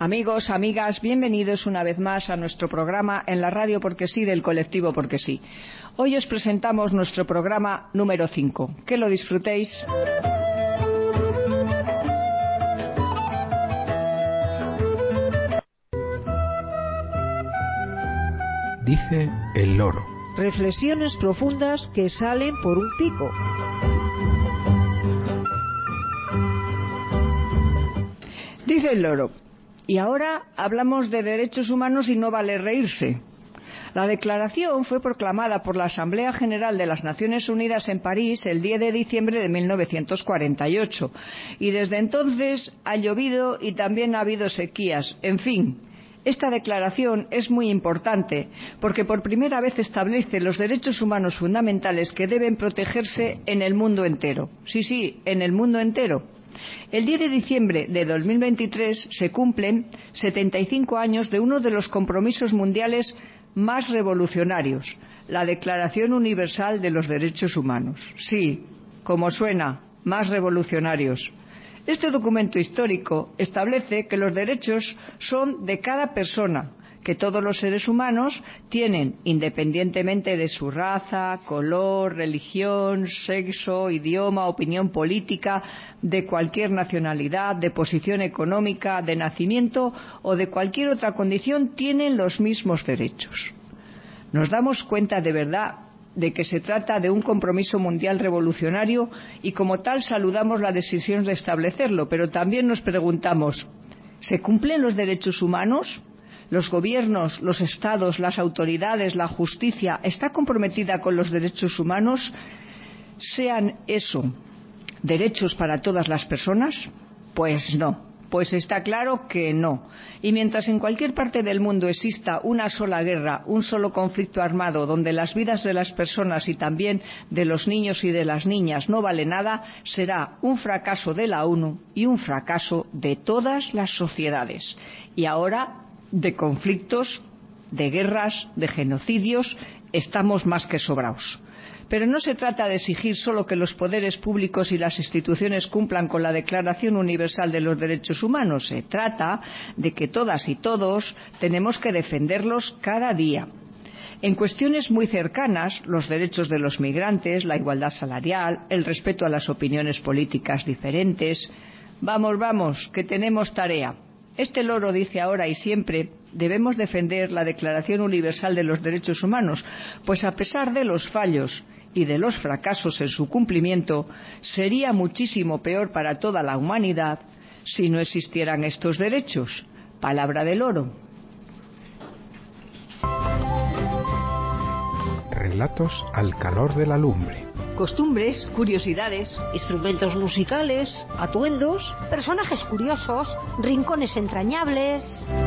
Amigos, amigas, bienvenidos una vez más a nuestro programa en la radio Porque Sí del colectivo Porque Sí. Hoy os presentamos nuestro programa número 5. Que lo disfrutéis. Dice el loro. Reflexiones profundas que salen por un pico. Dice el loro. Y ahora hablamos de derechos humanos y no vale reírse. La declaración fue proclamada por la Asamblea General de las Naciones Unidas en París el 10 de diciembre de 1948. Y desde entonces ha llovido y también ha habido sequías. En fin, esta declaración es muy importante porque por primera vez establece los derechos humanos fundamentales que deben protegerse en el mundo entero. Sí, en el mundo entero. El 10 de diciembre de 2023 se cumplen 75 años de uno de los compromisos mundiales más revolucionarios, la Declaración Universal de los Derechos Humanos. Sí, como suena, más revolucionarios. Este documento histórico establece que los derechos son de cada persona, que todos los seres humanos tienen, independientemente de su raza, color, religión, sexo, idioma, opinión política, de cualquier nacionalidad, de posición económica, de nacimiento o de cualquier otra condición, tienen los mismos derechos. Nos damos cuenta de verdad de que se trata de un compromiso mundial revolucionario y como tal saludamos la decisión de establecerlo, pero también nos preguntamos, ¿se cumplen los derechos humanos? ¿Los gobiernos, los estados, las autoridades, la justicia está comprometida con los derechos humanos? ¿Sean eso derechos para todas las personas? Pues no. Pues está claro que no. Y mientras en cualquier parte del mundo exista una sola guerra, un solo conflicto armado, donde las vidas de las personas y también de los niños y de las niñas no vale nada, será un fracaso de la ONU y un fracaso de todas las sociedades. Y ahora, de conflictos, de guerras, de genocidios, estamos más que sobraos. Pero no se trata de exigir solo que los poderes públicos y las instituciones cumplan con la Declaración Universal de los Derechos Humanos. Se trata de que todas y todos tenemos que defenderlos cada día. En cuestiones muy cercanas, los derechos de los migrantes, la igualdad salarial, el respeto a las opiniones políticas diferentes. Vamos, que tenemos tarea. Este loro dice ahora y siempre, debemos defender la Declaración Universal de los Derechos Humanos, pues a pesar de los fallos y de los fracasos en su cumplimiento, sería muchísimo peor para toda la humanidad si no existieran estos derechos. Palabra del loro. Relatos al calor de la lumbre. Costumbres, curiosidades, Instrumentos musicales, atuendos, personajes curiosos, rincones entrañables.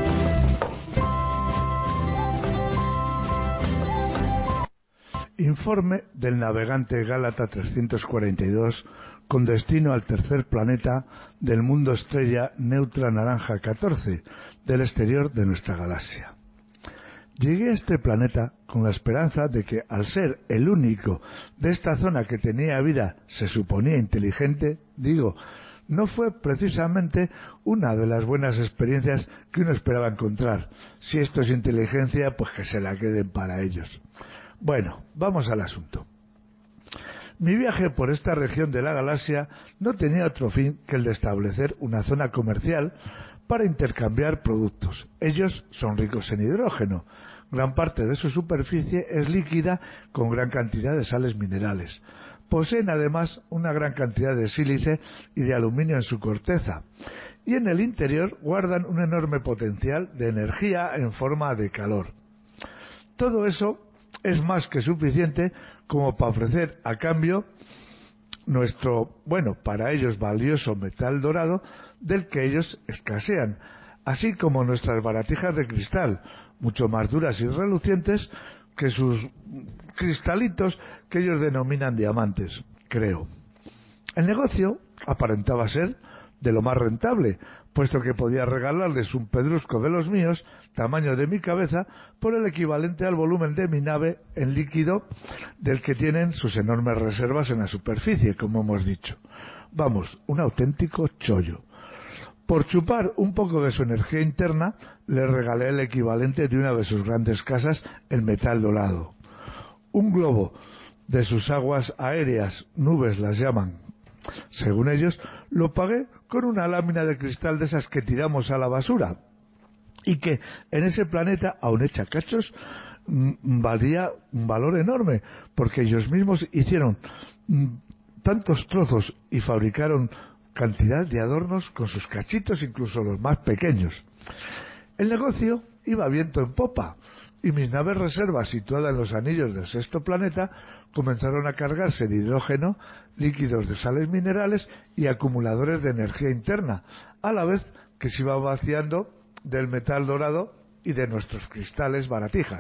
Informe del navegante Gálata 342 con destino al tercer planeta del mundo estrella Neutra Naranja 14 del exterior de nuestra galaxia. Llegué a este planeta con la esperanza de que, al ser el único de esta zona que tenía vida, se suponía inteligente, no fue precisamente una de las buenas experiencias que uno esperaba encontrar. Si esto es inteligencia, pues que se la queden para ellos. Bueno, vamos al asunto. Mi viaje por esta región de la galaxia no tenía otro fin que el de establecer una zona comercial para intercambiar productos. Ellos son ricos en hidrógeno. Gran parte de su superficie es líquida con gran cantidad de sales minerales. Poseen además una gran cantidad de sílice y de aluminio en su corteza. Y en el interior guardan un enorme potencial de energía en forma de calor. Todo eso es más que suficiente como para ofrecer a cambio nuestro, para ellos valioso metal dorado del que ellos escasean, así como nuestras baratijas de cristal, mucho más duras y relucientes que sus cristalitos que ellos denominan diamantes, creo. El negocio aparentaba ser de lo más rentable, puesto que podía regalarles un pedrusco de los míos, tamaño de mi cabeza, por el equivalente al volumen de mi nave en líquido del que tienen sus enormes reservas en la superficie, como hemos dicho. Vamos, un auténtico chollo. Por chupar un poco de su energía interna, le regalé el equivalente de una de sus grandes casas, el metal dorado. Un globo de sus aguas aéreas, nubes las llaman, según ellos, lo pagué con una lámina de cristal de esas que tiramos a la basura, y que en ese planeta, aun hecha cachos, valía un valor enorme, porque ellos mismos hicieron tantos trozos y fabricaron cantidad de adornos con sus cachitos, incluso los más pequeños. El negocio iba viento en popa, y mis naves reservas situadas en los anillos del sexto planeta comenzaron a cargarse de hidrógeno, líquidos de sales minerales y acumuladores de energía interna, a la vez que se iba vaciando del metal dorado y de nuestros cristales baratijas.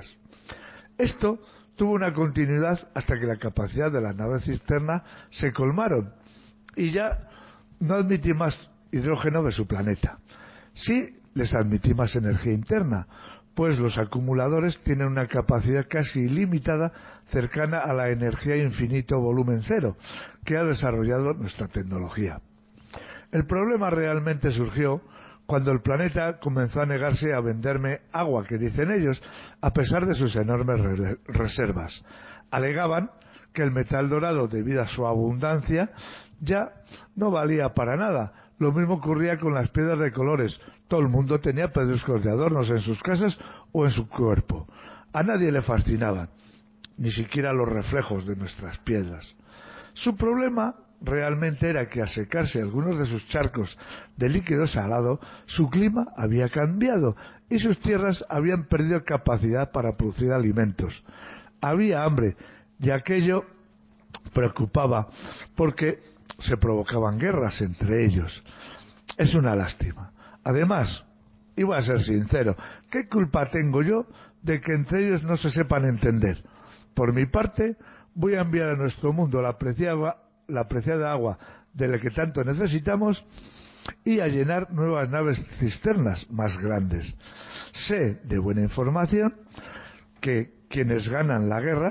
Esto tuvo una continuidad hasta que la capacidad de las naves cisterna se colmaron y ya no admití más hidrógeno de su planeta. Sí les admití más energía interna, pues los acumuladores tienen una capacidad casi ilimitada, cercana a la energía infinito volumen cero, que ha desarrollado nuestra tecnología. El problema realmente surgió cuando el planeta comenzó a negarse a venderme agua, que dicen ellos, a pesar de sus enormes reservas. Alegaban que el metal dorado, debido a su abundancia, ya no valía para nada. Lo mismo ocurría con las piedras de colores. Todo el mundo tenía pedruscos de adornos en sus casas o en su cuerpo. A nadie le fascinaban, ni siquiera los reflejos de nuestras piedras. Su problema realmente era que al secarse algunos de sus charcos de líquido salado, su clima había cambiado y sus tierras habían perdido capacidad para producir alimentos. Había hambre y aquello preocupaba porque se provocaban guerras entre ellos. Es una lástima. Además, iba a ser sincero, ¿qué culpa tengo yo de que entre ellos no se sepan entender? Por mi parte, voy a enviar a nuestro mundo la apreciada agua de la que tanto necesitamos y a llenar nuevas naves cisternas más grandes. Sé de buena información que quienes ganan la guerra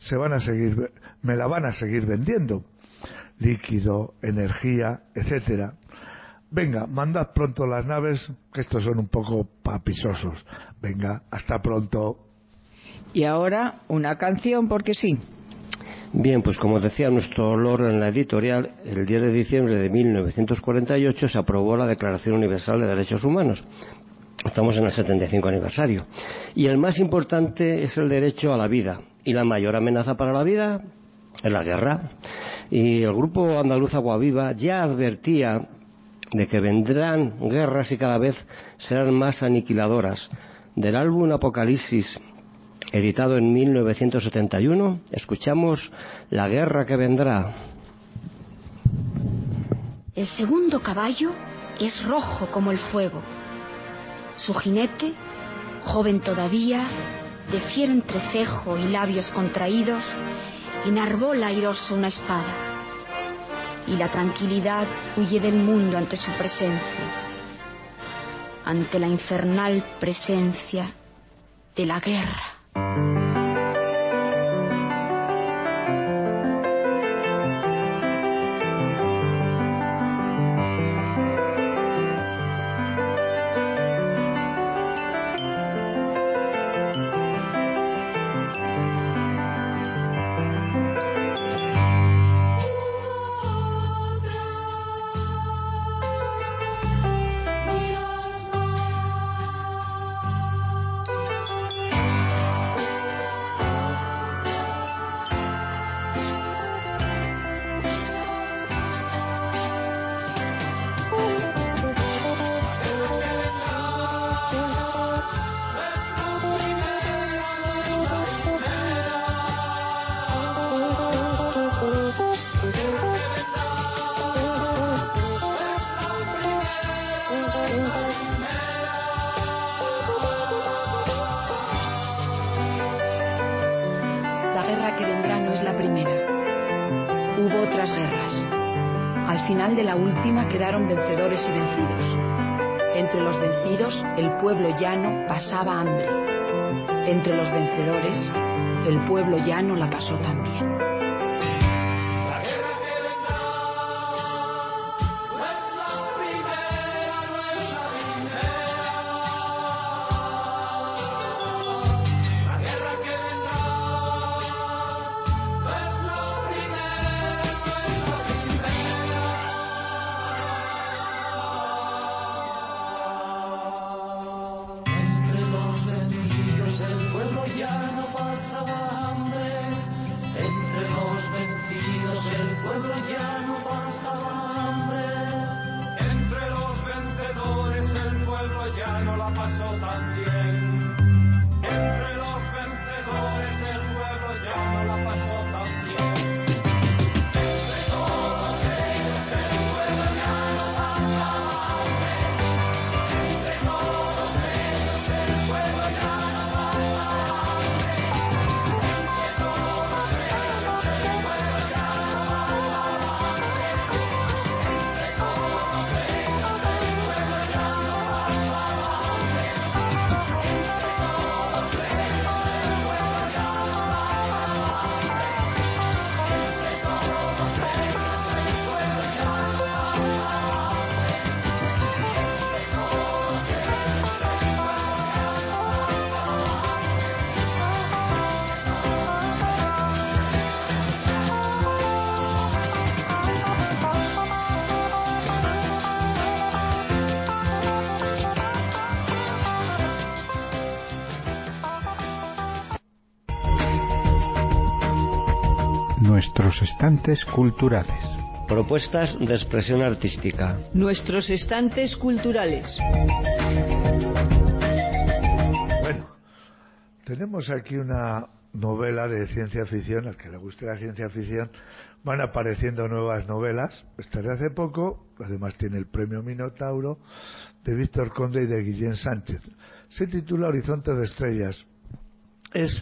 me la van a seguir vendiendo. Líquido, energía, etcétera. Venga, mandad pronto las naves, que estos son un poco papisosos. Venga, hasta pronto. Y ahora una canción, porque sí. Bien, pues como decía nuestro loro en la editorial, el 10 de diciembre de 1948 se aprobó la Declaración Universal de Derechos Humanos. Estamos en el 75 aniversario. Y el más importante es el derecho a la vida. Y la mayor amenaza para la vida es la guerra. Y el grupo andaluz Aguaviva ya advertía de que vendrán guerras y cada vez serán más aniquiladoras. Del álbum Apocalipsis, editado en 1971, escuchamos La guerra que vendrá. El segundo caballo es rojo como el fuego. Su jinete, joven todavía, de fiero entrecejo y labios contraídos, enarbola airoso una espada, y la tranquilidad huye del mundo ante su presencia, ante la infernal presencia de la guerra. La guerra que vendrá no es la primera. Hubo otras guerras. Al final de la última quedaron vencedores y vencidos. Entre los vencidos, el pueblo llano pasaba hambre. Entre los vencedores, el pueblo llano la pasó también. Nuestros estantes culturales. Propuestas de expresión artística. Nuestros estantes culturales. Bueno, tenemos aquí una novela de ciencia ficción. Al que le guste la ciencia ficción, van apareciendo nuevas novelas. Esta de hace poco, además tiene el premio Minotauro, de Víctor Conde y de Guillén Sánchez. Se titula Horizonte de estrellas. Es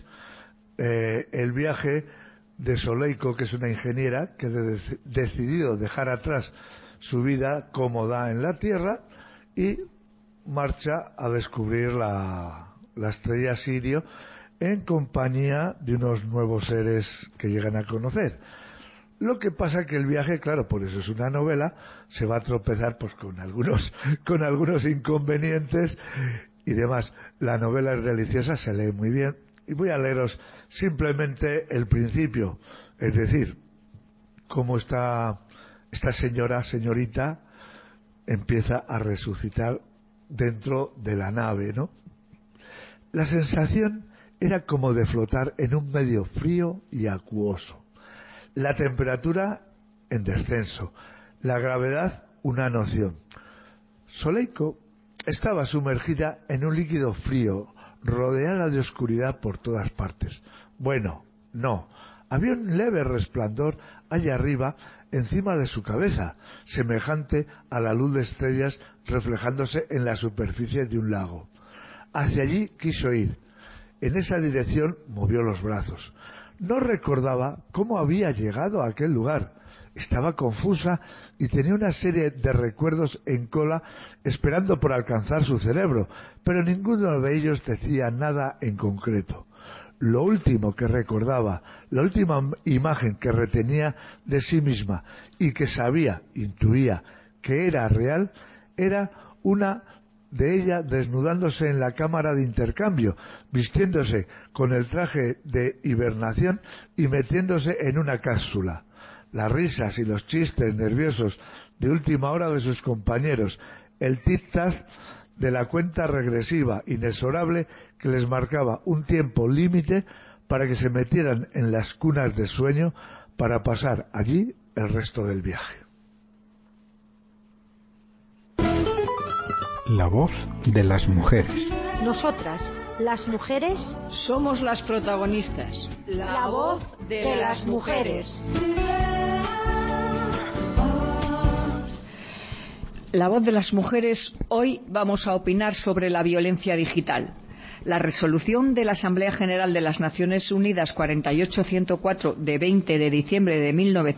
el viaje de Soleiko, que es una ingeniera que ha decidido dejar atrás su vida cómoda en la Tierra y marcha a descubrir la estrella Sirio en compañía de unos nuevos seres que llegan a conocer. Lo que pasa que el viaje, claro, por eso es una novela, se va a tropezar pues con algunos inconvenientes y demás. La novela es deliciosa, se lee muy bien. Y voy a leeros simplemente el principio, es decir, cómo esta señorita empieza a resucitar dentro de la nave, ¿no? La sensación era como de flotar en un medio frío y acuoso. La temperatura en descenso, la gravedad una noción. Soleiko estaba sumergida en un líquido frío, rodeada de oscuridad por todas partes. Bueno, no. Había un leve resplandor allá arriba, encima de su cabeza, semejante a la luz de estrellas reflejándose en la superficie de un lago. Hacia allí quiso ir. En esa dirección movió los brazos. No recordaba cómo había llegado a aquel lugar. Estaba confusa y tenía una serie de recuerdos en cola esperando por alcanzar su cerebro, pero ninguno de ellos decía nada en concreto. Lo último que recordaba, la última imagen que retenía de sí misma y que intuía que era real, era una de ella desnudándose en la cámara de intercambio, vistiéndose con el traje de hibernación y metiéndose en una cápsula. Las risas y los chistes nerviosos de última hora de sus compañeros, el tic-tac de la cuenta regresiva inexorable que les marcaba un tiempo límite para que se metieran en las cunas de sueño para pasar allí el resto del viaje. La voz de las mujeres. Nosotras, las mujeres, somos las protagonistas. La voz de las mujeres. La voz de las mujeres. Hoy vamos a opinar sobre la violencia digital. La resolución de la Asamblea General de las Naciones Unidas 48104 de 20 de diciembre de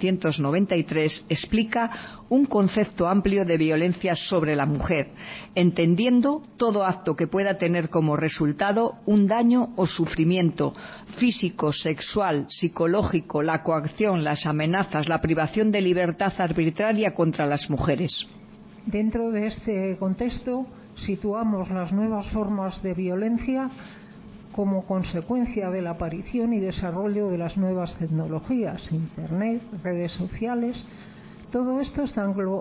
1993 explica un concepto amplio de violencia sobre la mujer, entendiendo todo acto que pueda tener como resultado un daño o sufrimiento físico, sexual, psicológico, la coacción, las amenazas, la privación de libertad arbitraria contra las mujeres. Dentro de este contexto, situamos las nuevas formas de violencia como consecuencia de la aparición y desarrollo de las nuevas tecnologías, Internet, redes sociales. Todo esto está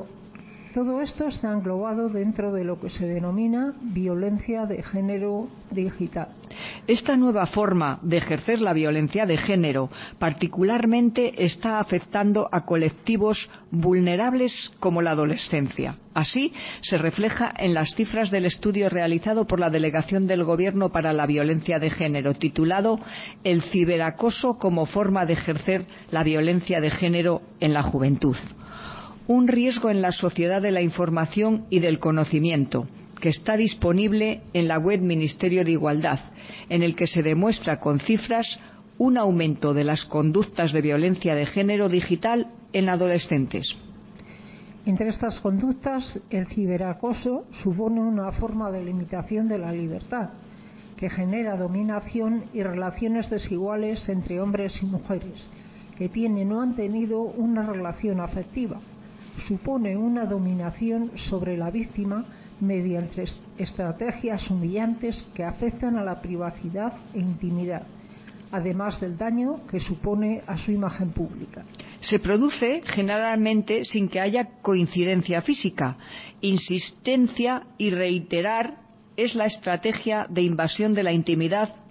englobado dentro de lo que se denomina violencia de género digital. Esta nueva forma de ejercer la violencia de género particularmente está afectando a colectivos vulnerables como la adolescencia. Así se refleja en las cifras del estudio realizado por la Delegación del Gobierno para la Violencia de Género, titulado El ciberacoso como forma de ejercer la violencia de género en la juventud. Un riesgo en la sociedad de la información y del conocimiento, que está disponible en la web Ministerio de Igualdad, en el que se demuestra con cifras un aumento de las conductas de violencia de género digital en adolescentes. Entre estas conductas, el ciberacoso supone una forma de limitación de la libertad, que genera dominación y relaciones desiguales entre hombres y mujeres, que tienen o han tenido una relación afectiva. Supone una dominación sobre la víctima mediante estrategias humillantes que afectan a la privacidad e intimidad, además del daño que supone a su imagen pública. Se produce generalmente sin que haya coincidencia física. Insistencia y reiterar es la estrategia de invasión de la intimidad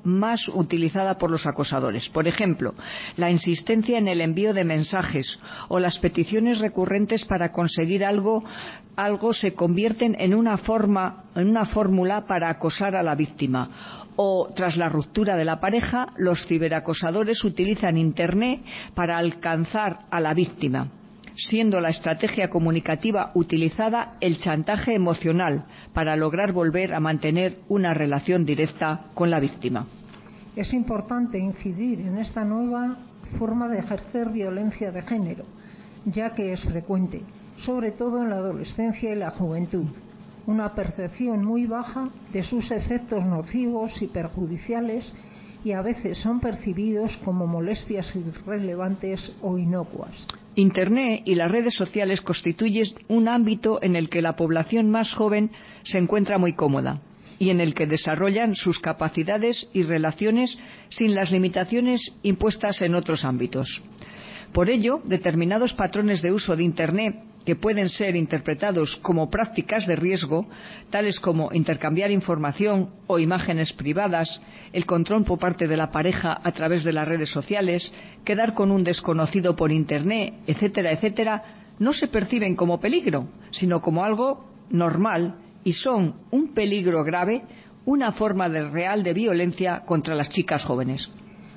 más utilizada por los acosadores. Por ejemplo, la insistencia en el envío de mensajes o las peticiones recurrentes para conseguir algo se convierten en una fórmula para acosar a la víctima. O, tras la ruptura de la pareja, los ciberacosadores utilizan Internet para alcanzar a la víctima, siendo la estrategia comunicativa utilizada el chantaje emocional para lograr volver a mantener una relación directa con la víctima. Es importante incidir en esta nueva forma de ejercer violencia de género, ya que es frecuente, sobre todo en la adolescencia y la juventud, una percepción muy baja de sus efectos nocivos y perjudiciales, y a veces son percibidos como molestias irrelevantes o inocuas. Internet y las redes sociales constituyen un ámbito en el que la población más joven se encuentra muy cómoda y en el que desarrollan sus capacidades y relaciones sin las limitaciones impuestas en otros ámbitos. Por ello, determinados patrones de uso de Internet que pueden ser interpretados como prácticas de riesgo, tales como intercambiar información o imágenes privadas, el control por parte de la pareja a través de las redes sociales, quedar con un desconocido por Internet, etcétera, etcétera, no se perciben como peligro, sino como algo normal y son un peligro grave, una forma real de violencia contra las chicas jóvenes.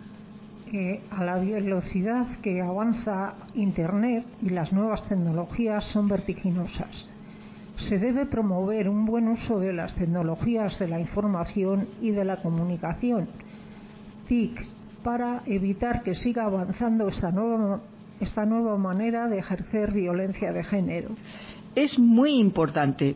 A la velocidad que avanza Internet y las nuevas tecnologías son vertiginosas. Se debe promover un buen uso de las tecnologías de la información y de la comunicación, TIC, para evitar que siga avanzando esta nueva manera de ejercer violencia de género. Es muy importante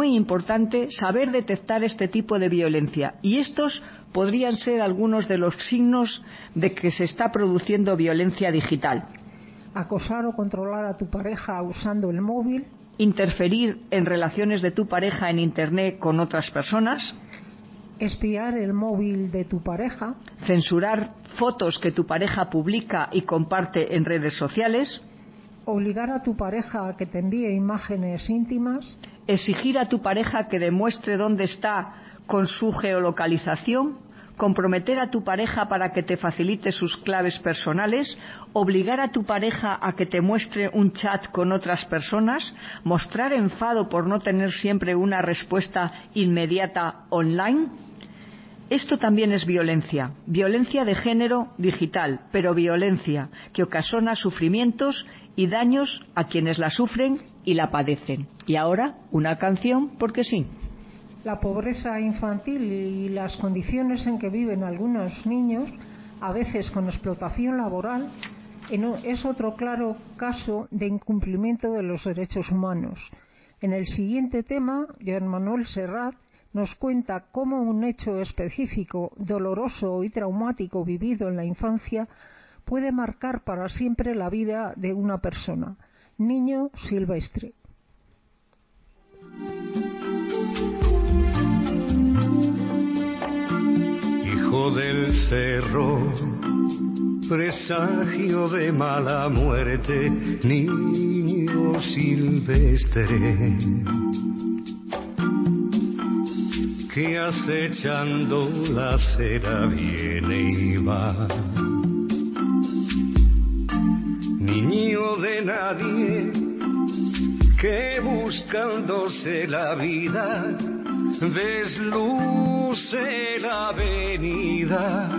saber detectar este tipo de violencia, y estos podrían ser algunos de los signos de que se está produciendo violencia digital. Acosar o controlar a tu pareja usando el móvil. Interferir en relaciones de tu pareja en Internet con otras personas. Espiar el móvil de tu pareja. Censurar fotos que tu pareja publica y comparte en redes sociales. Obligar a tu pareja a que te envíe imágenes íntimas. Exigir a tu pareja que demuestre dónde está con su geolocalización. Comprometer a tu pareja para que te facilite sus claves personales. Obligar a tu pareja a que te muestre un chat con otras personas. Mostrar enfado por no tener siempre una respuesta inmediata online. Esto también es violencia de género digital, pero violencia que ocasiona sufrimientos y daños a quienes la sufren y la padecen. Y ahora, una canción, porque sí. La pobreza infantil y las condiciones en que viven algunos niños, a veces con explotación laboral, es otro claro caso de incumplimiento de los derechos humanos. En el siguiente tema, Joan Manuel Serrat nos cuenta cómo un hecho específico, doloroso y traumático vivido en la infancia puede marcar para siempre la vida de una persona. Niño Silvestre. Hijo del cerro, presagio de mala muerte, niño silvestre, que acechando la acera viene y va. Niño de nadie, que buscándose la vida desluce la avenida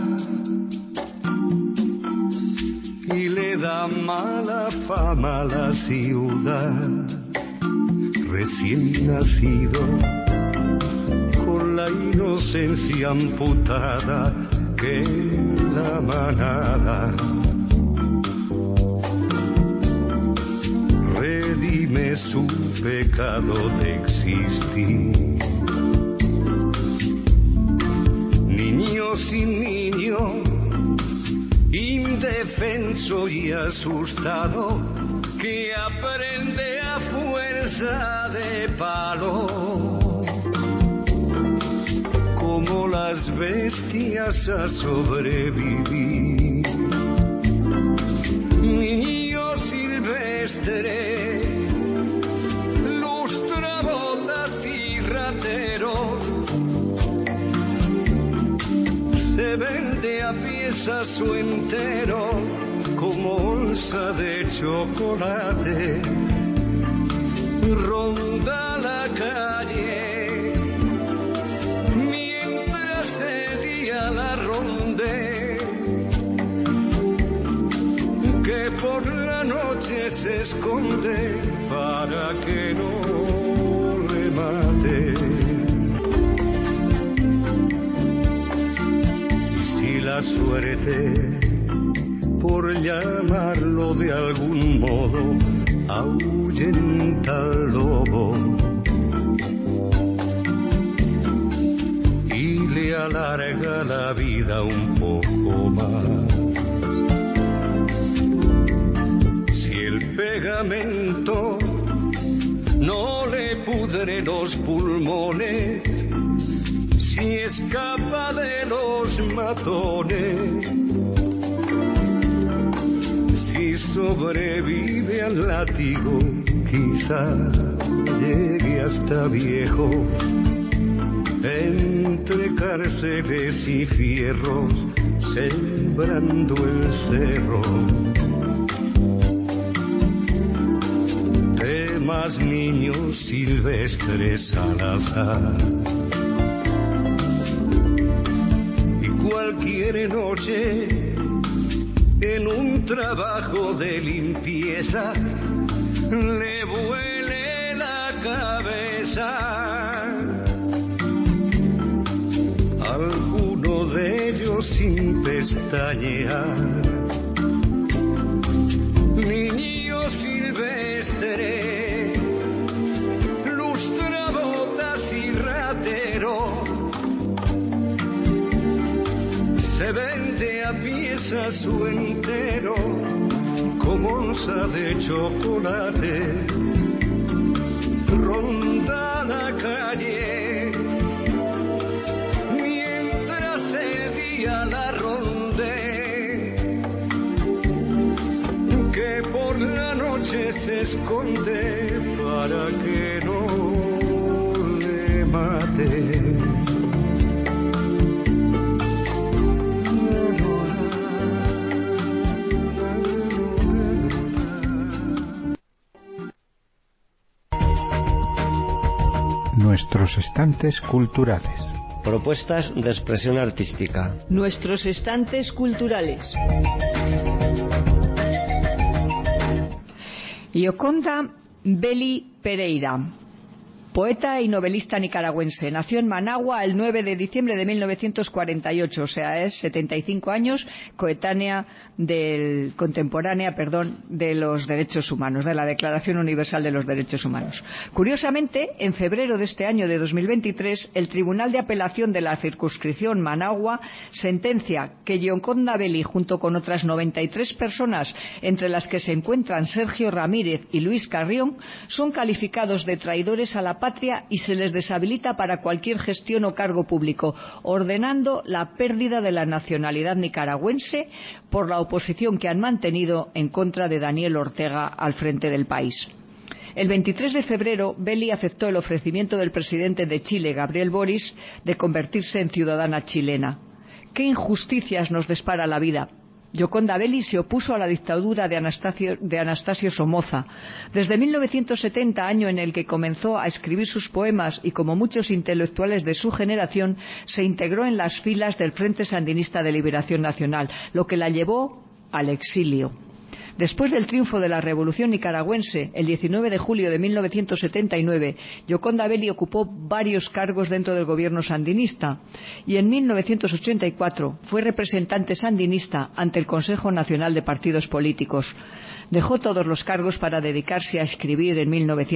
y le da mala fama a la ciudad. Recién nacido, con la inocencia amputada que la manada, redime su pecado de existir. Niño sin niño, indefenso y asustado, que aprende a fuerza de palo, como las bestias, a sobrevivir. Niño silvestre, lustrabotas y ratero, se ve chocolate ronda la calle, mientras el día la ronde, que por la noche se esconde para que no le mate. Y si la suerte, por llamarlo de algún modo, ahuyenta al lobo y le alarga la vida un poco más. Si el pegamento no le pudre los pulmones, si escapa de los matones, si sobrevive al látigo, quizá llegue hasta viejo, entre cárceles y fierros, sembrando el cerro. Temas niños silvestres al azar, y cualquier noche en un trabajo de limpieza le vuele la cabeza. Alguno de ellos sin pestañear, niño silvestre, lustrabotas y ratero, se vende a piezas o entero como onza de chocolate, ronda la calle, mientras el día la ronde, que por la noche se esconde para que no le mate. Nuestros estantes culturales. Propuestas de expresión artística. Nuestros estantes culturales. Gioconda Belli Pereira, poeta y novelista nicaragüense. Nació en Managua el 9 de diciembre de 1948, o sea, es 75 años, contemporánea de los derechos humanos, de la Declaración Universal de los Derechos Humanos. Curiosamente, en febrero de este año de 2023, el Tribunal de Apelación de la Circunscripción Managua sentencia que Gioconda Belli, junto con otras 93 personas, entre las que se encuentran Sergio Ramírez y Luis Carrión, son calificados de traidores a la patria y se les deshabilita para cualquier gestión o cargo público, ordenando la pérdida de la nacionalidad nicaragüense por la oposición que han mantenido en contra de Daniel Ortega al frente del país. El 23 de febrero, Belli aceptó el ofrecimiento del presidente de Chile, Gabriel Boric, de convertirse en ciudadana chilena. ¿Qué injusticias nos depara la vida? Gioconda Belli se opuso a la dictadura de Anastasio Somoza. Desde 1970, año en el que comenzó a escribir sus poemas y, como muchos intelectuales de su generación, se integró en las filas del Frente Sandinista de Liberación Nacional, lo que la llevó al exilio. Después del triunfo de la Revolución Nicaragüense, el 19 de julio de 1979, Gioconda Belli ocupó varios cargos dentro del gobierno sandinista y en 1984 fue representante sandinista ante el Consejo Nacional de Partidos Políticos. Dejó todos los cargos para dedicarse a escribir en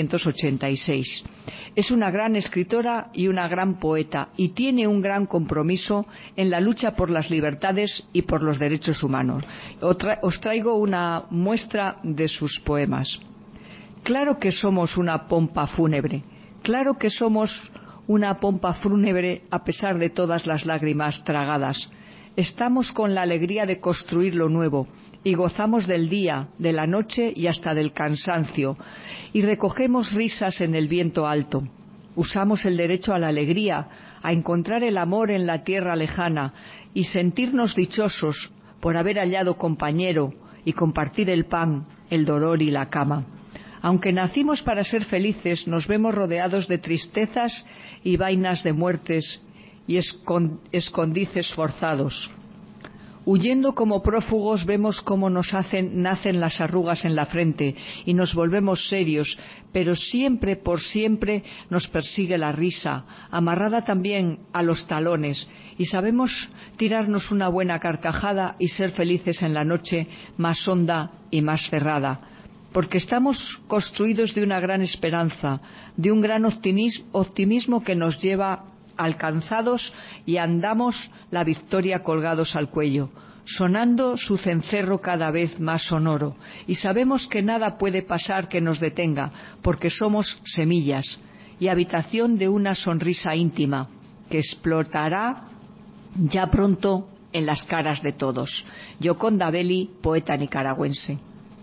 1986. Es una gran escritora y una gran poeta y tiene un gran compromiso en la lucha por las libertades y por los derechos humanos. Os traigo una muestra de sus poemas. Claro que somos una pompa fúnebre, claro que somos una pompa fúnebre a pesar de todas las lágrimas tragadas. Estamos con la alegría de construir lo nuevo y gozamos del día, de la noche y hasta del cansancio, y recogemos risas en el viento alto. Usamos el derecho a la alegría, a encontrar el amor en la tierra lejana y sentirnos dichosos por haber hallado compañero y compartir el pan el dolor y la cama. Aunque nacimos para ser felices, nos vemos rodeados de tristezas y vainas de muertes y escondites forzados. Huyendo como prófugos vemos cómo nacen las arrugas en la frente y nos volvemos serios, pero siempre, por siempre, nos persigue la risa, amarrada también a los talones, y sabemos tirarnos una buena carcajada y ser felices en la noche más honda y más cerrada, porque estamos construidos de una gran esperanza, de un gran optimismo que nos lleva alcanzados y andamos la victoria colgados al cuello, sonando su cencerro cada vez más sonoro, y sabemos que nada puede pasar que nos detenga, porque somos semillas y habitación de una sonrisa íntima que explotará ya pronto en las caras de todos. Gioconda Belli, poeta nicaragüense.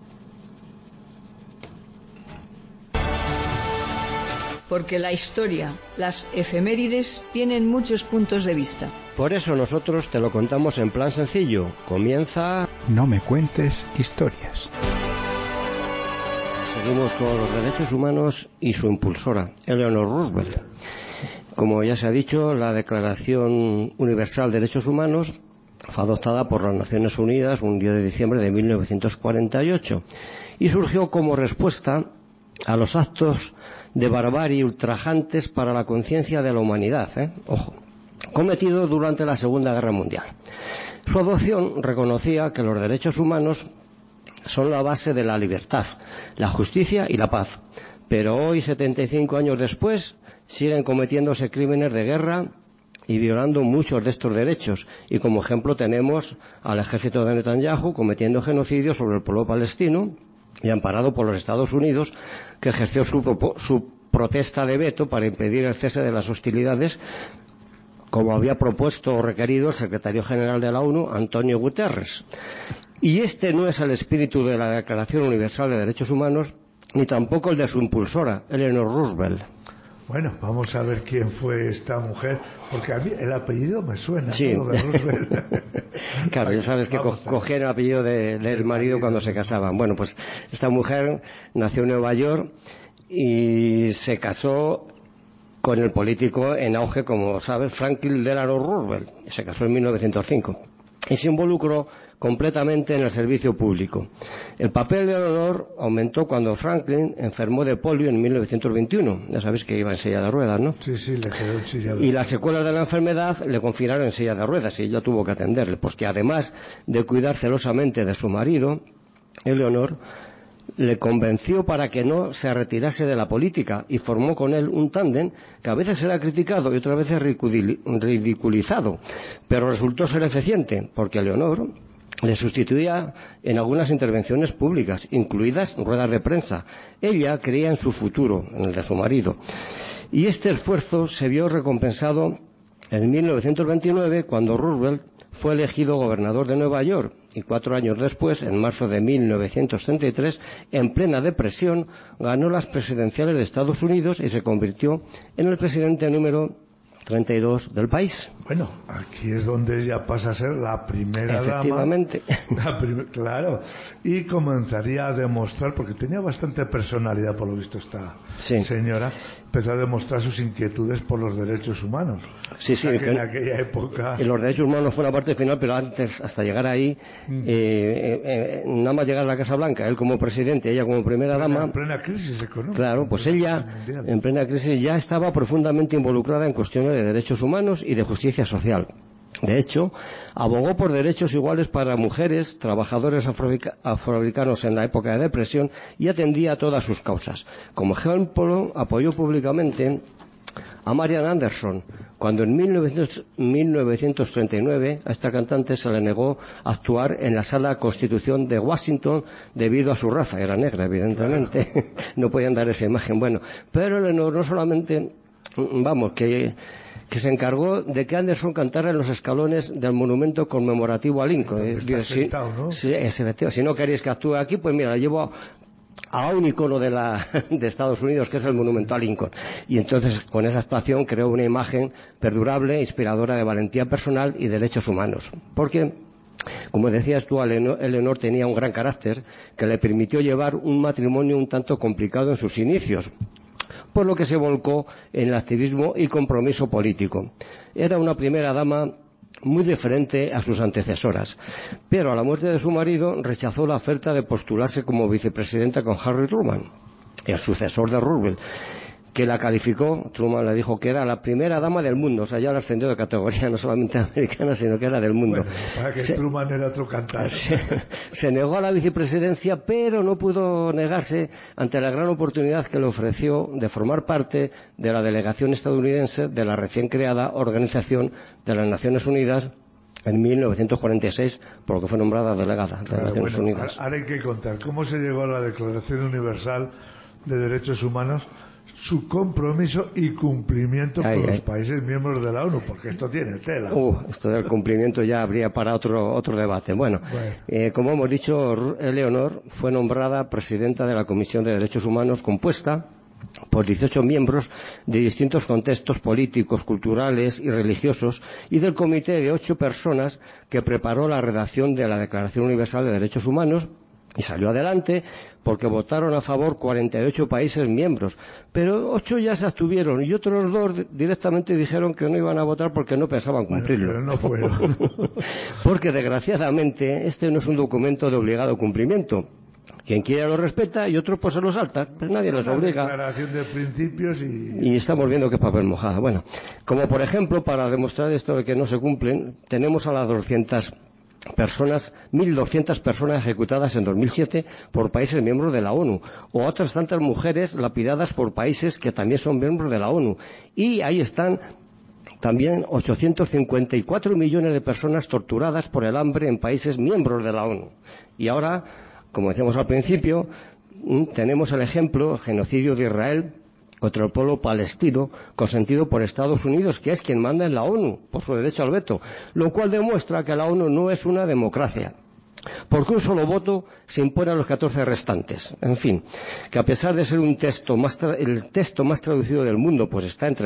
Porque la historia, las efemérides, tienen muchos puntos de vista. Por eso nosotros te lo contamos en plan sencillo. Comienza... No me cuentes historias. Seguimos con los derechos humanos y su impulsora, Eleanor Roosevelt. Como ya se ha dicho, la Declaración Universal de Derechos Humanos fue adoptada por las Naciones Unidas un 10 de diciembre de 1948 y surgió como respuesta a los actos de barbarie ultrajantes para la conciencia de la humanidad, cometidos durante la Segunda Guerra Mundial. Su adopción reconocía que los derechos humanos son la base de la libertad, la justicia y la paz, pero hoy, 75 años después, siguen cometiéndose crímenes de guerra y violando muchos de estos derechos, y como ejemplo tenemos al ejército de Netanyahu cometiendo genocidio sobre el pueblo palestino y amparado por los Estados Unidos, que ejerció su protesta de veto para impedir el cese de las hostilidades, como había propuesto o requerido el secretario general de la ONU, Antonio Guterres. Y este no es el espíritu de la Declaración Universal de Derechos Humanos, ni tampoco el de su impulsora, Eleanor Roosevelt. Bueno, vamos a ver quién fue esta mujer, porque a mí el apellido me suena, sí. ¿no? De Roosevelt. Claro, ya sabes que cogían el apellido del marido cuando se casaban. Bueno, pues esta mujer nació en Nueva York y se casó con el político en auge, como sabes, Franklin Delano Roosevelt. Se casó en 1905 y se involucró completamente en el servicio público. El papel de Eleanor aumentó cuando Franklin enfermó de polio en 1921. Ya sabéis que iba en silla de ruedas, ¿no? Sí, le quedó en silla de ruedas. Y las secuelas de la enfermedad le confinaron en silla de ruedas y ella tuvo que atenderle, pues que además de cuidar celosamente de su marido, Eleanor le convenció para que no se retirase de la política y formó con él un tándem que a veces era criticado y otras veces ridiculizado, pero resultó ser eficiente porque Eleanor le sustituía en algunas intervenciones públicas, incluidas ruedas de prensa. Ella creía en su futuro, en el de su marido, y este esfuerzo se vio recompensado en 1929 cuando Roosevelt fue elegido gobernador de Nueva York, y 4 años después, en marzo de 1933, en plena depresión, ganó las presidenciales de Estados Unidos y se convirtió en el presidente número 32 del país. Bueno, aquí es donde ella pasa a ser la primera efectivamente dama. Claro, y comenzaría a demostrar, porque tenía bastante personalidad por lo visto esta señora, empezó a demostrar sus inquietudes por los derechos humanos. Sí, que en aquella época... Y los derechos humanos fue la parte final, pero antes, hasta llegar ahí, nada más llegar a la Casa Blanca, él como presidente, ella como primera dama... En plena crisis económica. Claro, pues ella, en plena crisis, ya estaba profundamente involucrada en cuestiones de derechos humanos y de justicia social. De hecho, abogó por derechos iguales para mujeres, trabajadores afroamericanos en la época de depresión y atendía a todas sus causas. Como ejemplo, apoyó públicamente a Marian Anderson, cuando en 1939 a esta cantante se le negó actuar en la Sala Constitución de Washington debido a su raza, era negra evidentemente, claro. No podían dar esa imagen. Bueno, pero Eleanor no solamente, que se encargó de que Anderson cantara en los escalones del monumento conmemorativo a Lincoln. ¿No? Si no queréis que actúe aquí, pues mira, la llevo a un icono de Estados Unidos, que es el monumento a Lincoln. Y entonces, con esa actuación, creó una imagen perdurable, inspiradora de valentía personal y derechos humanos. Porque Como decías tú, Eleonor tenía un gran carácter que le permitió llevar un matrimonio un tanto complicado en sus inicios, por lo que se volcó en el activismo y compromiso político. Era una primera dama muy diferente a sus antecesoras, pero a la muerte de su marido rechazó la oferta de postularse como vicepresidenta con Harry Truman, el sucesor de Roosevelt, que la calificó. Truman le dijo que era la primera dama del mundo, o sea, ya la ascendió de categoría, no solamente americana, sino que era del mundo. Bueno, para que Truman era otro cantante. Se negó a la vicepresidencia, pero no pudo negarse ante la gran oportunidad que le ofreció de formar parte de la delegación estadounidense de la recién creada Organización de las Naciones Unidas en 1946, por lo que fue nombrada delegada de las Naciones Unidas. Ahora hay que contar cómo se llegó a la Declaración Universal de Derechos Humanos, su compromiso y cumplimiento con los países miembros de la ONU, porque esto tiene tela. Esto del cumplimiento ya habría para otro debate. Bueno. Como hemos dicho, Eleonor fue nombrada presidenta de la Comisión de Derechos Humanos, compuesta por 18 miembros de distintos contextos políticos, culturales y religiosos, y del comité de 8 personas que preparó la redacción de la Declaración Universal de Derechos Humanos, y salió adelante porque votaron a favor 48 países miembros, pero 8 ya se abstuvieron y otros 2 directamente dijeron que no iban a votar porque no pensaban cumplirlo. Pero no fueron. Porque desgraciadamente este no es un documento de obligado cumplimiento. Quien quiera lo respeta y otro pues se lo salta, pero nadie les obliga. Declaración de principios y estamos viendo que es papel mojado. Bueno, como por ejemplo, para demostrar esto de que no se cumplen, tenemos a las 1.200 personas ejecutadas en 2007 por países miembros de la ONU, o otras tantas mujeres lapidadas por países que también son miembros de la ONU. Y ahí están también 854 millones de personas torturadas por el hambre en países miembros de la ONU. Y ahora, como decíamos al principio, tenemos el ejemplo, el genocidio de Israel contra el pueblo palestino, consentido por Estados Unidos, que es quien manda en la ONU, por su derecho al veto, lo cual demuestra que la ONU no es una democracia, porque un solo voto se impone a los 14 restantes. En fin, que a pesar de ser el texto más traducido del mundo, pues está en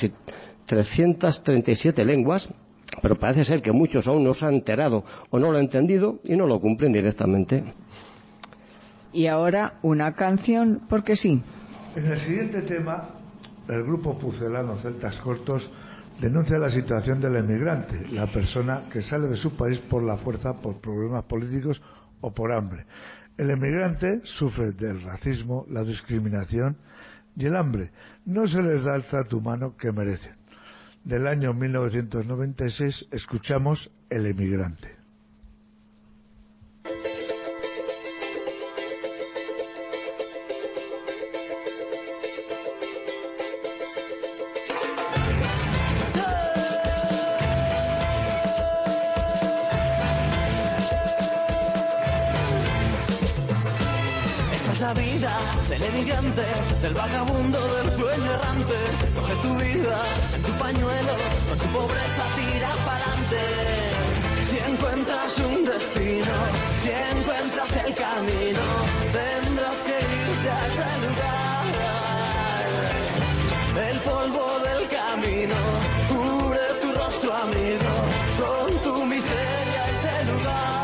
337 lenguas, pero parece ser que muchos aún no se han enterado o no lo han entendido y no lo cumplen directamente. Y ahora una canción, porque sí. En el siguiente tema, el grupo pucelano Celtas Cortos denuncia la situación del emigrante, la persona que sale de su país por la fuerza, por problemas políticos o por hambre. El emigrante sufre del racismo, la discriminación y el hambre. No se les da el trato humano que merecen. Del año 1996 escuchamos El emigrante. Del emigrante, del vagabundo, del sueño errante. Coge tu vida en tu pañuelo, con tu pobreza tira pa'lante. Si encuentras un destino, si encuentras el camino, tendrás que irte a ese lugar. El polvo del camino cubre tu rostro, amigo, con tu miseria ese lugar.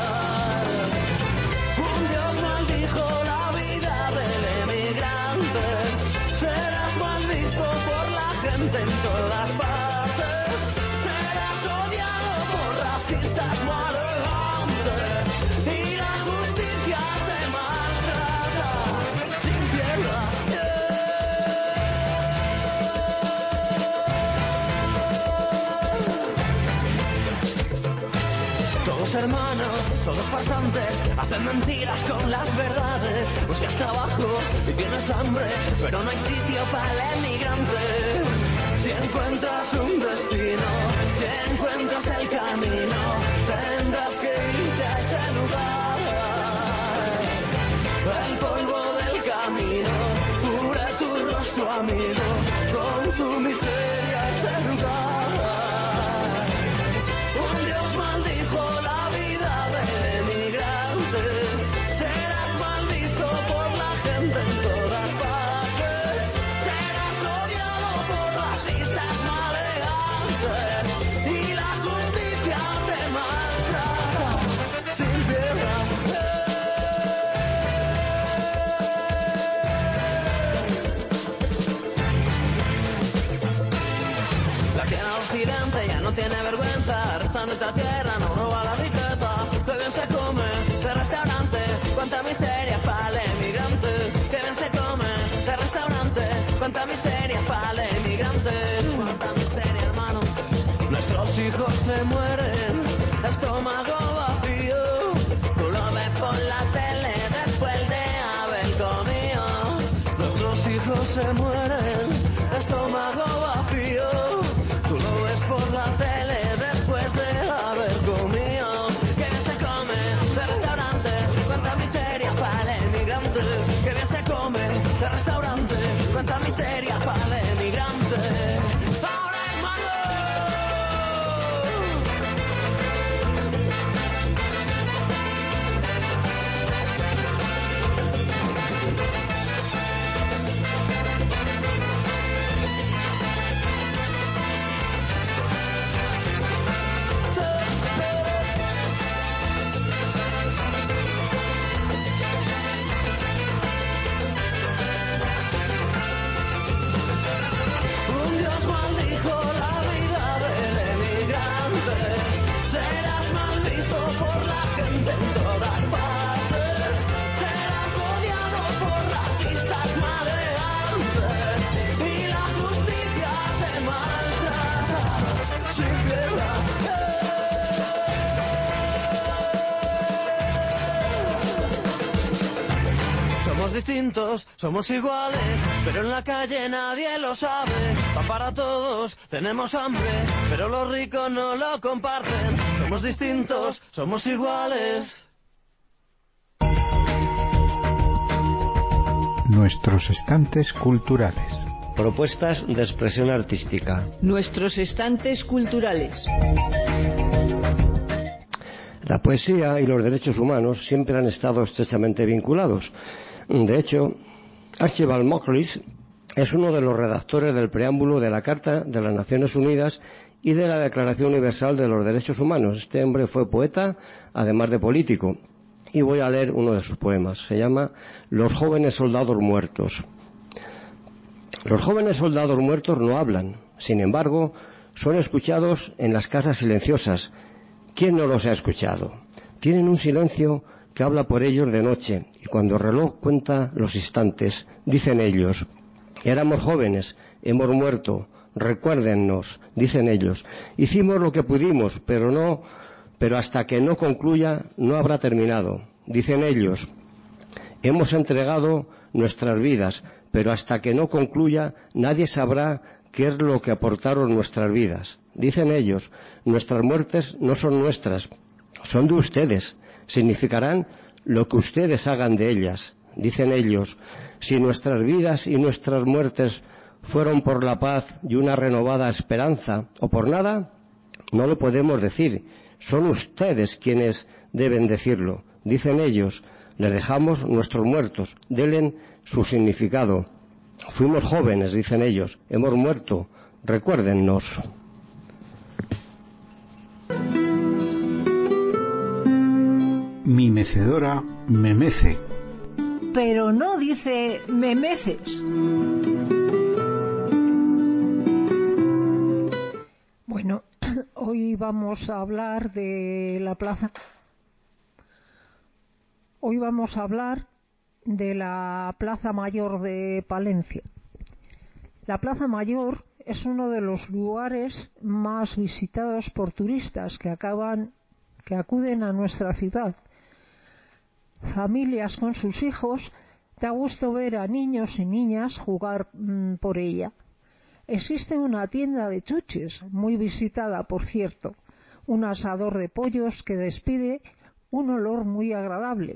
Un Dios maldijo la vida del emigrante, serás mal visto por la gente en todas partes, serás odiado por racistas maleantes y la justicia te maltrata sin piedad. Todos hermanos, todos farsantes, hacen mentiras con las verdades. Buscas trabajo y tienes hambre, pero no hay sitio para el emigrante. Si encuentras un destino, si encuentras el camino, tendrás que irte a ese lugar. El polvo del camino cubre tu rostro, amigo, con tu miseria ese lugar. Un Dios maldijo la vida del emigrante, serás mal visto por la gente en todas partes, serás odiado por racistas maleantes y la justicia te esta tierra no roba la riqueza, que bien se come de restaurante, cuánta miseria para el emigrante, que bien se come de restaurante, cuánta miseria para el emigrante, cuánta miseria, hermano. Nuestros hijos se mueren, estómago vacío, tú lo ves por la tele después de haber comido. Nuestros hijos se mueren, estómago vacío, tú lo ves por la tele después de haber comido. Que bien se come de restaurante, cuánta miseria para el emigrante, que bien se come de restaurante, cuánta miseria para el emigrante. Distintos, somos iguales, pero en la calle nadie lo sabe. Va para todos, tenemos hambre, pero los ricos no lo comparten. Somos distintos, somos iguales. Nuestros estantes culturales. Propuestas de expresión artística. Nuestros estantes culturales. La poesía y los derechos humanos siempre han estado estrechamente vinculados. De hecho, Archibald Macleish es uno de los redactores del preámbulo de la Carta de las Naciones Unidas y de la Declaración Universal de los Derechos Humanos. Este hombre fue poeta, además de político, y voy a leer uno de sus poemas. Se llama Los jóvenes soldados muertos. Los jóvenes soldados muertos no hablan, sin embargo, son escuchados en las casas silenciosas. ¿Quién no los ha escuchado? Tienen un silencio que habla por ellos de noche, y cuando el reloj cuenta los instantes, dicen ellos: éramos jóvenes, hemos muerto, recuérdennos, dicen ellos. Hicimos lo que pudimos, pero hasta que no concluya no habrá terminado, dicen ellos. Hemos entregado nuestras vidas, pero hasta que no concluya nadie sabrá qué es lo que aportaron nuestras vidas, dicen ellos. Nuestras muertes no son nuestras, son de ustedes. Significarán lo que ustedes hagan de ellas, dicen ellos. Si nuestras vidas y nuestras muertes fueron por la paz y una renovada esperanza, o por nada, no lo podemos decir. Son ustedes quienes deben decirlo, dicen ellos. Les dejamos nuestros muertos, denle su significado. Fuimos jóvenes, dicen ellos, hemos muerto, recuérdennos. Mi mecedora me mece. Pero no dice me meces. Bueno, hoy vamos a hablar de la plaza. Hoy vamos a hablar de la Plaza Mayor de Palencia. La Plaza Mayor es uno de los lugares más visitados por turistas que acuden a nuestra ciudad. Familias con sus hijos, da gusto ver a niños y niñas jugar por ella. Existe una tienda de chuches, muy visitada por cierto, un asador de pollos que despide un olor muy agradable.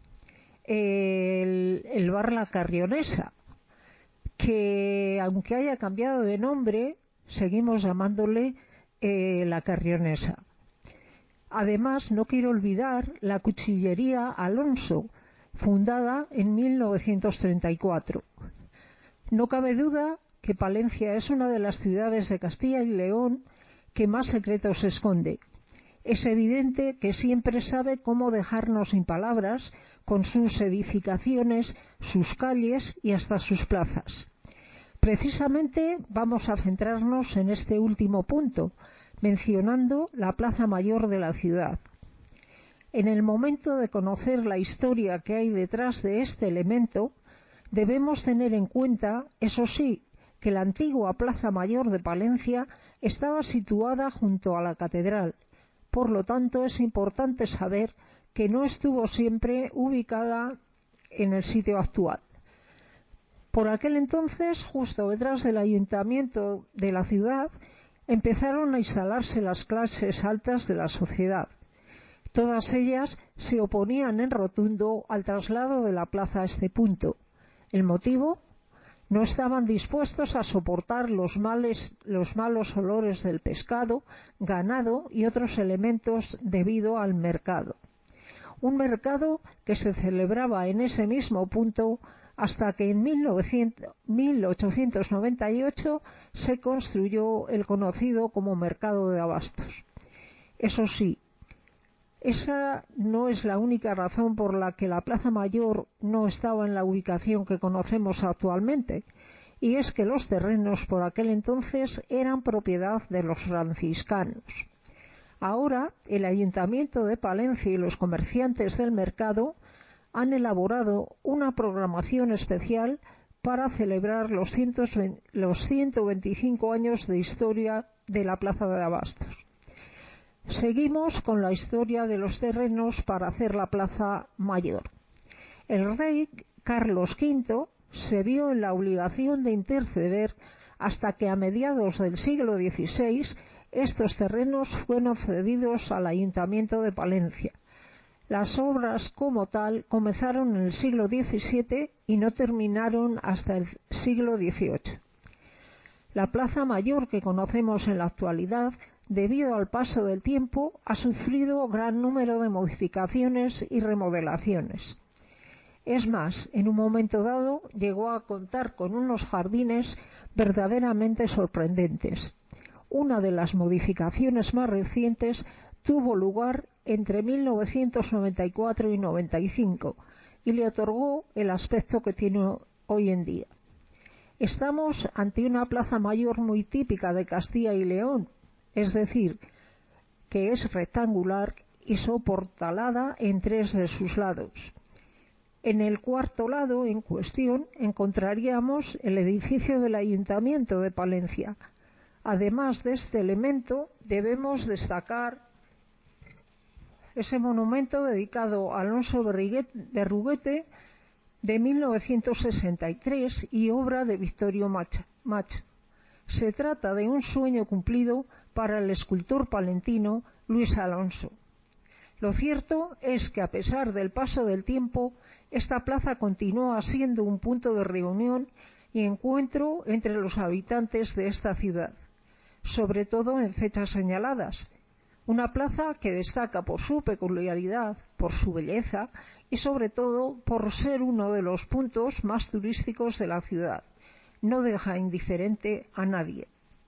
El bar La Carrionesa, que aunque haya cambiado de nombre, seguimos llamándole La Carrionesa. Además, no quiero olvidar la cuchillería Alonso, fundada en 1934. No cabe duda que Palencia es una de las ciudades de Castilla y León que más secretos esconde. Es evidente que siempre sabe cómo dejarnos sin palabras con sus edificaciones, sus calles y hasta sus plazas. Precisamente vamos a centrarnos en este último punto, mencionando la Plaza Mayor de la ciudad. En el momento de conocer la historia que hay detrás de este elemento, debemos tener en cuenta, eso sí, que la antigua Plaza Mayor de Palencia estaba situada junto a la catedral. Por lo tanto, es importante saber que no estuvo siempre ubicada en el sitio actual. Por aquel entonces, justo detrás del ayuntamiento de la ciudad, empezaron a instalarse las clases altas de la sociedad. Todas ellas se oponían en rotundo al traslado de la plaza a este punto. ¿El motivo? No estaban dispuestos a soportar los malos olores del pescado, ganado y otros elementos debido al mercado. Un mercado que se celebraba en ese mismo punto hasta que en 1898 se construyó el conocido como Mercado de Abastos. Eso sí, esa no es la única razón por la que la Plaza Mayor no estaba en la ubicación que conocemos actualmente, y es que los terrenos por aquel entonces eran propiedad de los franciscanos. Ahora, el Ayuntamiento de Palencia y los comerciantes del mercado han elaborado una programación especial para celebrar los 125 años de historia de la Plaza de Abastos. Seguimos con la historia de los terrenos para hacer la Plaza Mayor. El rey Carlos V se vio en la obligación de interceder hasta que a mediados del siglo XVI estos terrenos fueron cedidos al Ayuntamiento de Palencia. Las obras como tal comenzaron en el siglo XVII y no terminaron hasta el siglo XVIII. La Plaza Mayor que conocemos en la actualidad, debido al paso del tiempo, ha sufrido gran número de modificaciones y remodelaciones. Es más, en un momento dado llegó a contar con unos jardines verdaderamente sorprendentes. Una de las modificaciones más recientes tuvo lugar entre 1994 y 95 y le otorgó el aspecto que tiene hoy en día. Estamos ante una plaza mayor muy típica de Castilla y León, es decir, que es rectangular y soportalada en tres de sus lados. En el cuarto lado en cuestión encontraríamos el edificio del Ayuntamiento de Palencia. Además de este elemento, debemos destacar ese monumento dedicado a Alonso Berruguete de 1963 y obra de Victorio Macho. Se trata de un sueño cumplido para el escultor palentino Luis Alonso. Lo cierto es que a pesar del paso del tiempo, esta plaza continúa siendo un punto de reunión y encuentro entre los habitantes de esta ciudad, sobre todo en fechas señaladas. Una plaza que destaca por su peculiaridad, por su belleza y sobre todo por ser uno de los puntos más turísticos de la ciudad. No deja indiferente a nadie.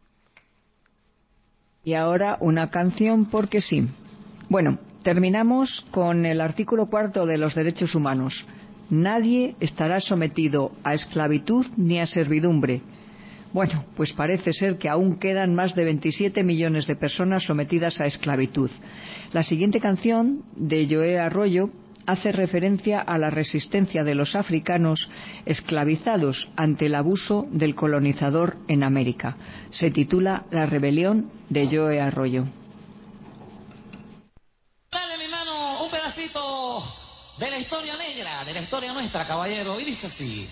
Y ahora una canción porque sí. Bueno, terminamos con el artículo 4 de los derechos humanos. Nadie estará sometido a esclavitud ni a servidumbre. Bueno, pues parece ser que aún quedan más de 27 millones de personas sometidas a esclavitud. La siguiente canción, de Joe Arroyo, hace referencia a la resistencia de los africanos esclavizados ante el abuso del colonizador en América. Se titula La rebelión, de Joe Arroyo. Dale, mi mano, un pedacito de la historia negra, de la historia nuestra, caballero, y dice así.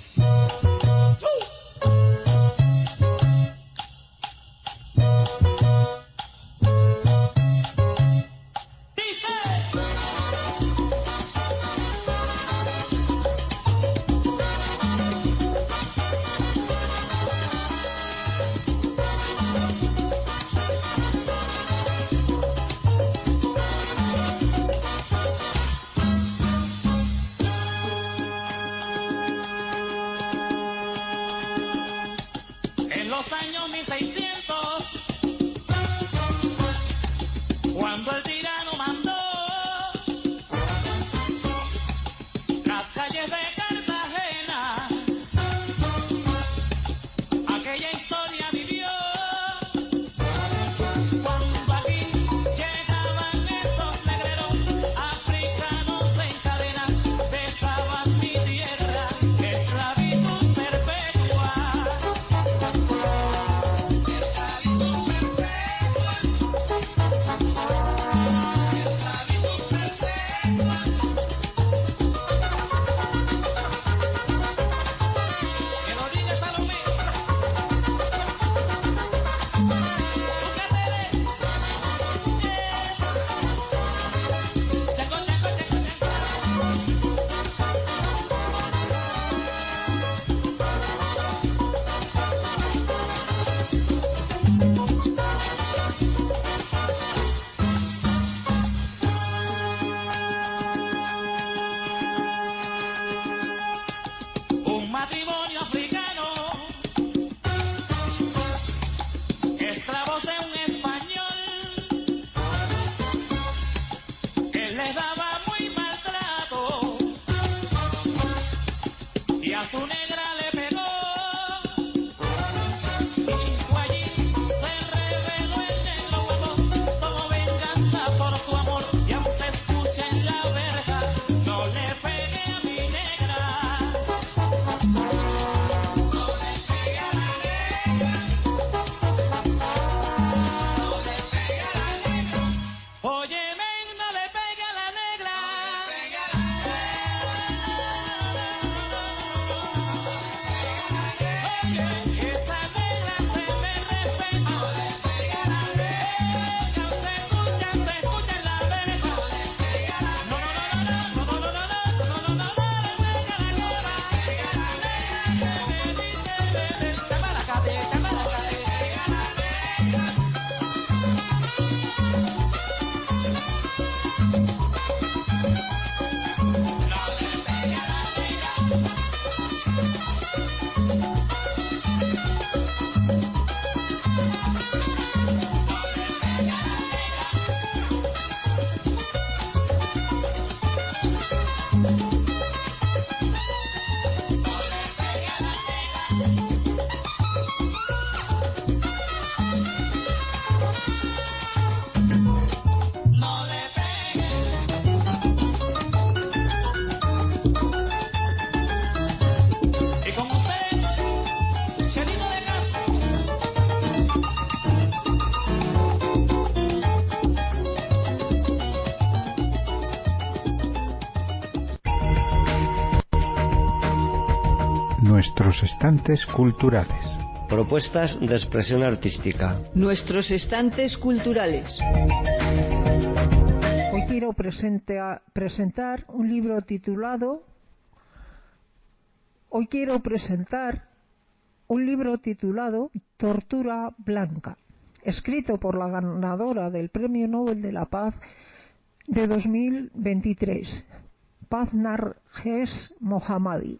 Nuestros estantes culturales. Propuestas de expresión artística. Nuestros estantes culturales. Hoy quiero presentar un libro titulado Tortura Blanca, escrito por la ganadora del Premio Nobel de la Paz de 2023, Paz Narges Mohammadi.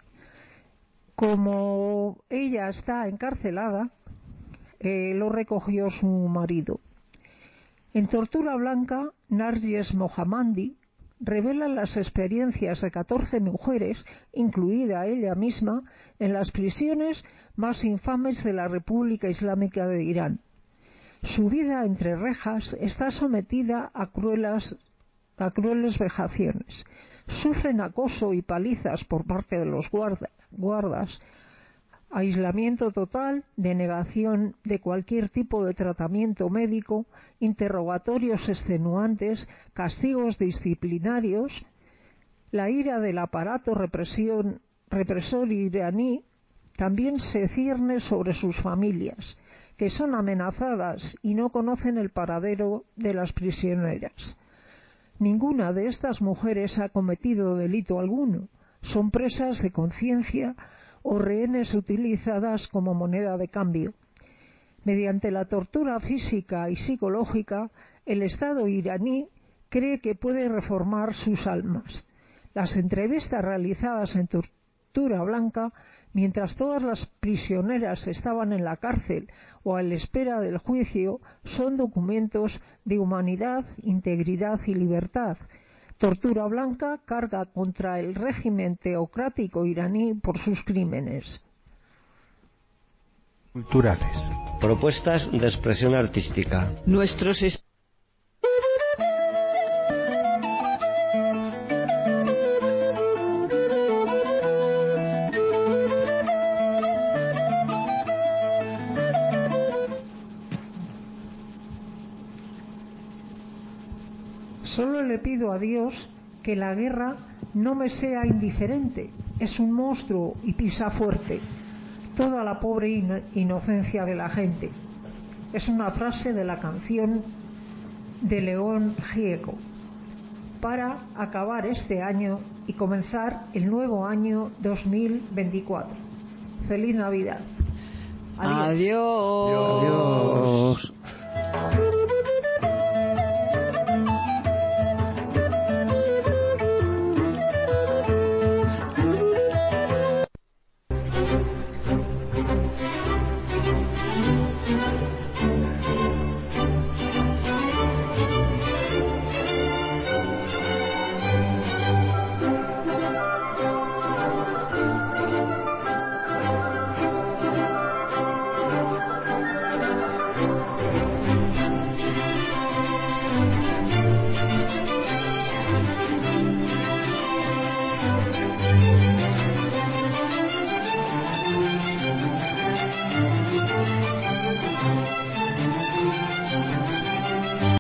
Como ella está encarcelada, lo recogió su marido. En Tortura Blanca, Narges Mohammadi revela las experiencias de 14 mujeres, incluida ella misma, en las prisiones más infames de la República Islámica de Irán. Su vida entre rejas está sometida a crueles vejaciones. Sufren acoso y palizas por parte de los guardas, aislamiento total, denegación de cualquier tipo de tratamiento médico, interrogatorios extenuantes, castigos disciplinarios. La ira del aparato represor iraní también se cierne sobre sus familias, que son amenazadas y no conocen el paradero de las prisioneras. Ninguna de estas mujeres ha cometido delito alguno, son presas de conciencia o rehenes utilizadas como moneda de cambio. Mediante la tortura física y psicológica, el Estado iraní cree que puede reformar sus almas. Las entrevistas realizadas en Tortura Blanca, mientras todas las prisioneras estaban en la cárcel o a la espera del juicio, son documentos de humanidad, integridad y libertad. Tortura Blanca carga contra el régimen teocrático iraní por sus crímenes. Culturales. Propuestas de expresión artística. Solo le pido a Dios que la guerra no me sea indiferente. Es un monstruo y pisa fuerte toda la pobre inocencia de la gente. Es una frase de la canción de León Gieco. Para acabar este año y comenzar el nuevo año 2024. ¡Feliz Navidad! Adiós. Adiós.